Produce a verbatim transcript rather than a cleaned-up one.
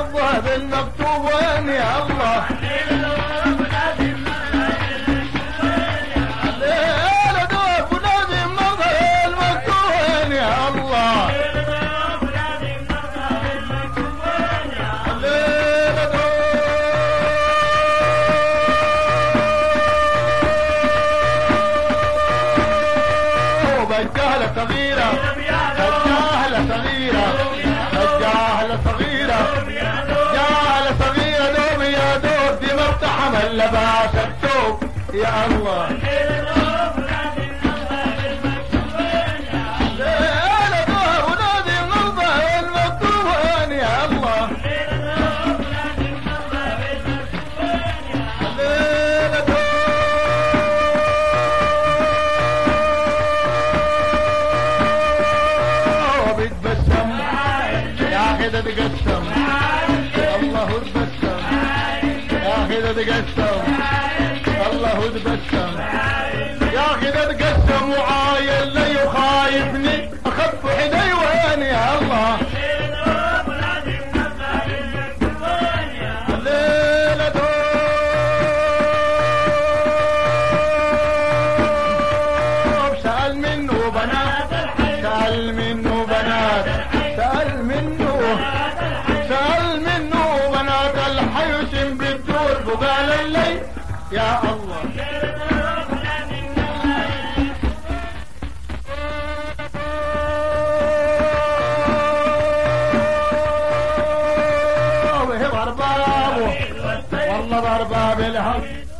نرضى بالمكتوب وين يا الله الليلة دوب ولازم نرضى بالمكتوب وين يا الله الليلة دوب الجهلة صغيرة الجهلة صغيرة الجهلة صغيرة الجهلة صغيرة دوب يا دوب دي مفتحة من لباس الثوب يا الله ليلة دوب ولازم نرضى بالمكتوب وين يا الله الليلة دوب يتبسم يا اخي ده تقسم الله تبسم يا اخي ده تقسم الله تبسم يا اخي ده تقسم وعايل لي وخايفني اخف حدي وين يا الله الليلة دوب سأل منه بنات سأل منه بنات سأل منه سأل منه بنات الحيوسم بالدور فقال الليل يا الله وهي ضربابه والله ضرباب الهم